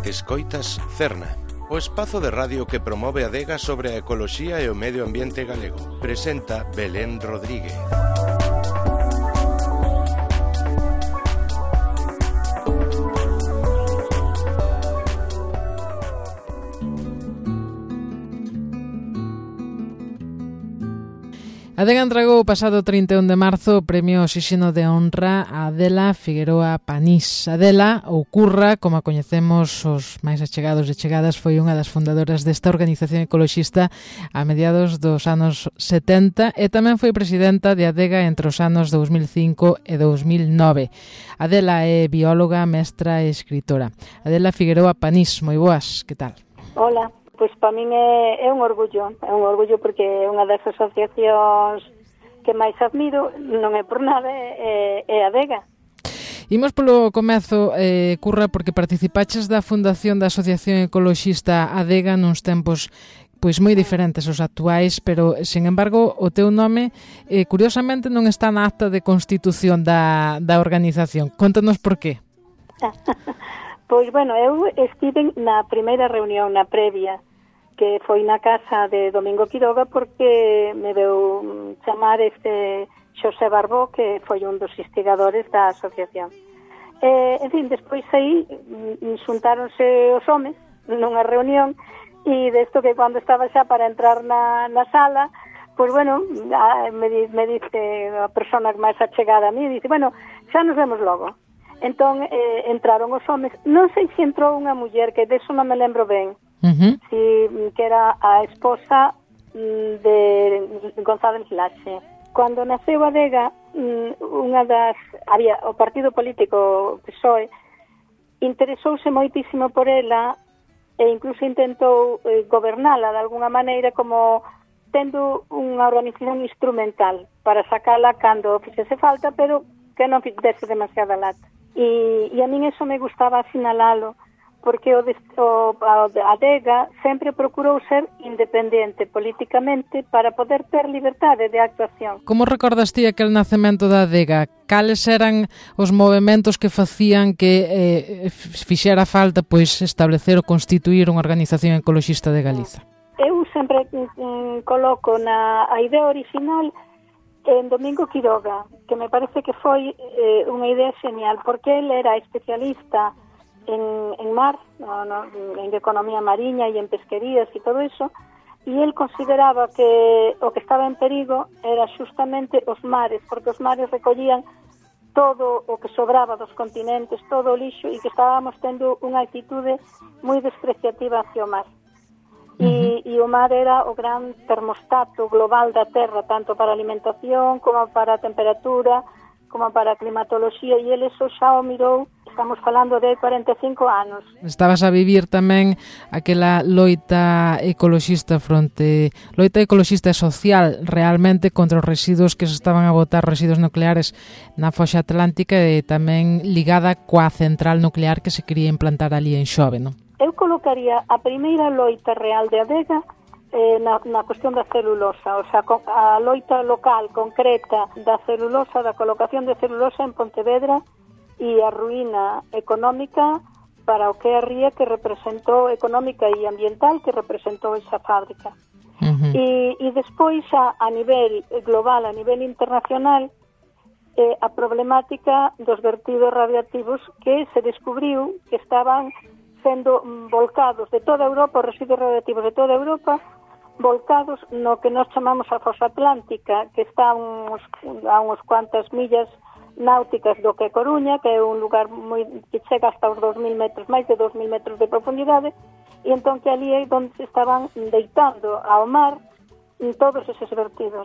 Escoitas Cerna, o espazo de radio que promove a adega sobre a ecoloxía e o medio ambiente galego. Presenta Belén Rodríguez. A Adega entregou o pasado 31 de marzo o Premio Oxíxeno de Honra a Adela Figueroa Panís. Adela, ou Curra, como a coñecemos os máis achegados e chegadas, foi unha das fundadoras desta organización ecoloxista a mediados dos anos 70 e tamén foi presidenta de Adega entre os anos 2005 e 2009. Adela é bióloga, mestra e escritora. Adela Figueroa Panís, moi boas, que tal? Hola. Pois para min é un orgullo porque é unha das asociacións que máis admiro, non é por nada, é a Adega. Imos polo comezo, Curra, porque participaches da fundación da Asociación Ecoloxista Adega nuns tempos pois moi diferentes aos actuais, pero, sin embargo, o teu nome, curiosamente, non está na acta de constitución da organización. Contanos por qué. Pois, bueno, eu estive na primeira reunión, na previa, que foi na casa de Domingo Quiroga, porque me veu chamar Xosé Barbó, que foi un dos instigadores da asociación. En fin, despois aí xuntáronse os homes nunha reunión, e desto que cando estaba xa para entrar na sala, pois, bueno, me dice a persona máis achegada a mí, dice, bueno, xa nos vemos logo. Entón, entraron os homes. Non sei se entrou unha muller, que deso non me lembro ben, que era a esposa de González Laxe. Cando naceu a Adega, había o partido político PSOE, interesouse moitísimo por ela e incluso intentou gobernala de alguna maneira, como tendo unha organización instrumental para sacala cando fixese falta, pero que non fixese demasiada lata. E a min eso me gustaba asinalalo, porque a Adega sempre procurou ser independente políticamente para poder ter liberdade de actuación. Como recordas ti aquel nacemento da Adega? Cales eran os movementos que facían que fixera falta pois establecer ou constituir unha organización ecoloxista de Galiza? Eu sempre coloco a idea original en Domingo Quiroga, que me parece que foi unha idea genial, porque ele era especialista en mar, en economía mariña e en pesquerías e todo eso, e el consideraba que o que estaba en perigo era justamente os mares, porque os mares recollían todo o que sobraba dos continentes, todo o lixo, e que estábamos tendo unha actitude moi despreciativa hacia o mar. E o mar era o gran termostato global da Terra, tanto para a alimentación, como para a temperatura, como para a climatoloxía, e ele eso xa o mirou, estamos falando de 45 anos. Estabas a vivir tamén aquela loita ecoloxista e social realmente contra os residuos que se estaban a botar, residuos nucleares na foxa atlántica, e tamén ligada coa central nuclear que se quería implantar ali en Xove, non? Eu colocaría a primeira loita real de Adega na cuestión da celulosa, o sea, a loita local concreta da celulosa, da colocación de celulosa en Pontevedra, e a ruína económica para o que a ría que representou, económica e ambiental, que representou esa fábrica. E despois a nivel global, a nivel internacional, a problemática dos vertidos radiactivos que se descubriu que estaban sendo volcados de toda Europa, os residuos radiactivos de toda Europa, volcados no que nós chamamos a fosa atlántica, que está a uns cuantas millas náuticas do que Coruña, que é un lugar que chega hasta os 2.000 metros, máis de 2.000 metros de profundidade, e entón que ali é onde se estaban deitando ao mar todos eses vertidos.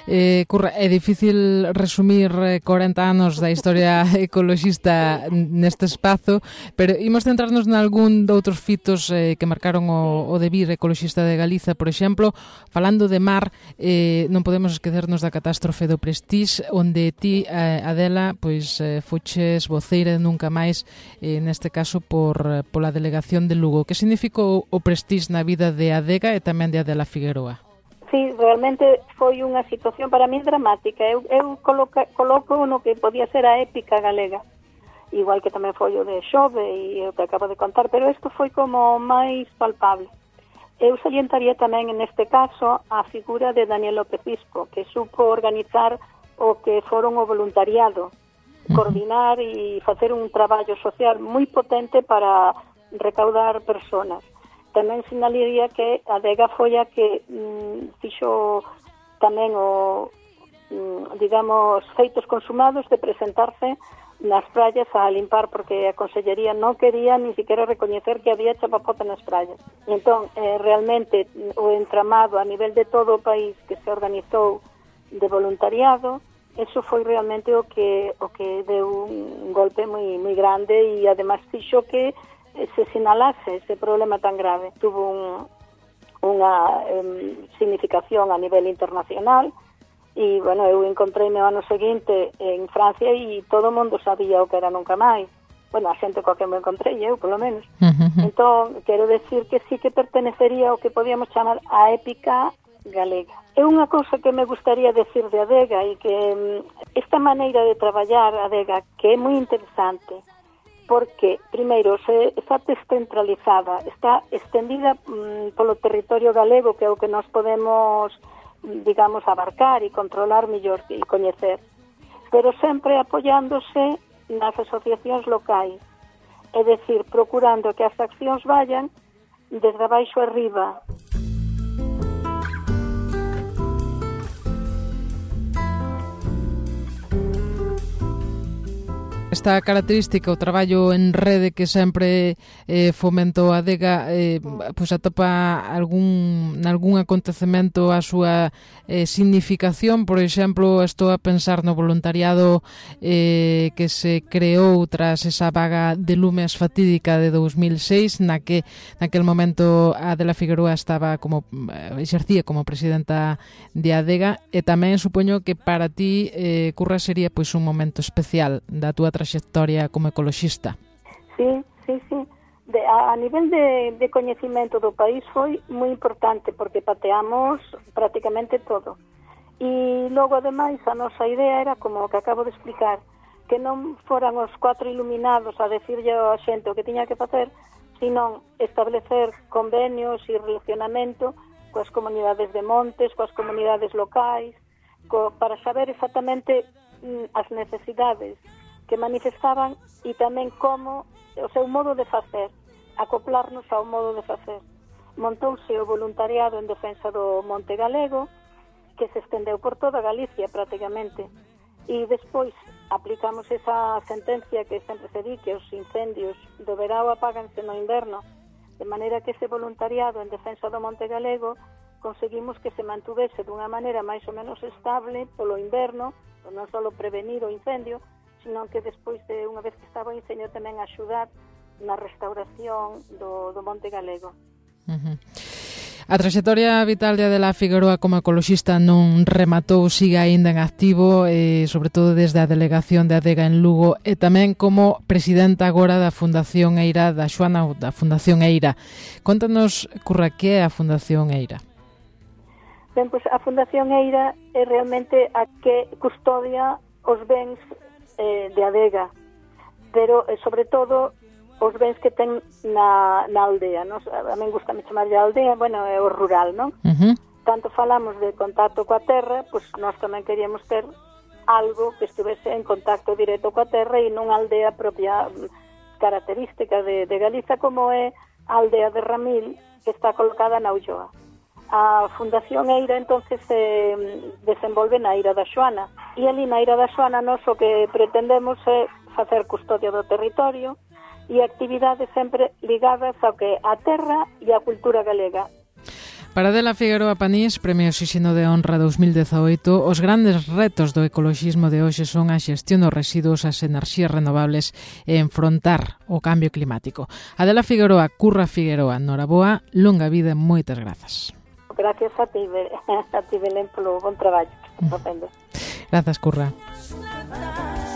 Curra, é difícil resumir 40 anos da historia ecoloxista neste espazo, pero imos centrarnos nalgún doutros fitos que marcaron o devir ecoloxista de Galiza. Por exemplo, falando de mar, non podemos esquecernos da catástrofe do Prestige, onde ti, Adela, pois fuches voceira de Nunca Máis, neste caso pola delegación de Lugo. Que significou o Prestige na vida de Adega e tamén de Adela Figueroa? Sí, realmente foi unha situación para mí dramática. Eu coloco no que podía ser a épica galega, igual que tamén foi o de Xove e o que acabo de contar, pero isto foi como máis palpable. Eu salientaría tamén neste caso a figura de Daniel López Isco, que supo organizar o que foron o voluntariado, coordinar e facer un traballo social moi potente para recaudar personas. Tamén sinalaría que a Adega foi a que fixo tamén digamos, feitos consumados de presentarse nas praias a limpar, porque a Consellería non quería ni siquiera recoñecer que había chapapote nas praias. E entón, realmente, o entramado a nivel de todo o país que se organizou de voluntariado, eso foi realmente o que deu un golpe moi grande e además fixo que se sinalase ese problema tan grave. Tuvo unha significación a nivel internacional e, bueno, eu encontreime o ano seguinte en Francia e todo o mundo sabía o que era Nunca Máis. Bueno, a xente coa que me encontrei, eu, polo menos. Entón, quero decir que sí que pertenecería ao que podíamos chamar a épica galega. É unha cousa que me gustaría decir de Adega e que esta maneira de traballar Adega, que é moi interesante, porque, primeiro, está descentralizada, está extendida polo territorio galego, que é o que nós podemos, digamos, abarcar e controlar mellor e coñecer, pero sempre apoiándose nas asociacións locais, é dicir, procurando que as accións vayan desde abaixo arriba. Esta característica, o traballo en rede que sempre fomentou a Adega, pois atopa algún acontecemento a súa significación. Por exemplo, estou a pensar no voluntariado que se creou tras esa vaga de lumes fatídica de 2006, naquel momento a Adela Figueroa exercía como presidenta de Adega, e tamén supoño que para ti, Curra, sería pois un momento especial da túa traxectoria como ecoloxista. Sí. A nivel de coñecimento do país foi moi importante, porque pateamos prácticamente todo. E logo, ademais, a nosa idea era, como que acabo de explicar, que non foran os 4 iluminados a decirlle a xente o que tiña que facer, sino establecer convenios e relacionamento coas comunidades de montes, coas comunidades locais, para saber exactamente as necesidades que manifestaban e tamén como o seu modo de facer, acoplarnos ao modo de facer. Montouse o voluntariado en defensa do Monte Galego, que se estendeu por toda Galicia prácticamente, e despois aplicamos esa sentencia que sempre se di, que os incendios do verao apáganse no inverno, de maneira que ese voluntariado en defensa do Monte Galego conseguimos que se mantuvese dunha maneira máis ou menos estable polo inverno, non só prevenir o incendio, sino que despois de unha vez que estaba o incendio tamén axudar na restauración do Monte Galego. A traxectoria vital de Adela Figueroa como ecoloxista non rematou, sigue aínda en activo, sobre todo desde a delegación de Adega en Lugo, e tamén como presidenta agora da Fundación Eira, da Xoana, da Fundación Eira. Contanos, Curra, que é a Fundación Eira? Ben, pois a Fundación Eira é realmente a que custodia os bens de Adega, pero sobre todo os bens que ten na aldea, non? A mí gustame chamarlle a aldea, bueno, é o rural, non? Tanto falamos de contacto coa terra, pois nós tamén queríamos ter algo que estivese en contacto directo coa terra e non a aldea propia característica de Galiza, como é a aldea de Ramil, que está colocada na Ulloa. A Fundación Eira entonces se desenvolve na Eira da Xoana, e ali na Eira da Xoana nós o que pretendemos é facer custodia do territorio e actividades sempre ligadas ao que a terra e a cultura galega. Para Adela Figueroa Panís, Premio Oxígeno de Honra 2018, os grandes retos do ecoloxismo de hoxe son a xestión dos residuos, as enerxías renovables e enfrontar o cambio climático. Adela Figueroa, Curra Figueroa, noraboa, longa vida e moitas grazas. Gracias a ti, Belén, polo bon traballo que estás facendo. Grazas, Curra.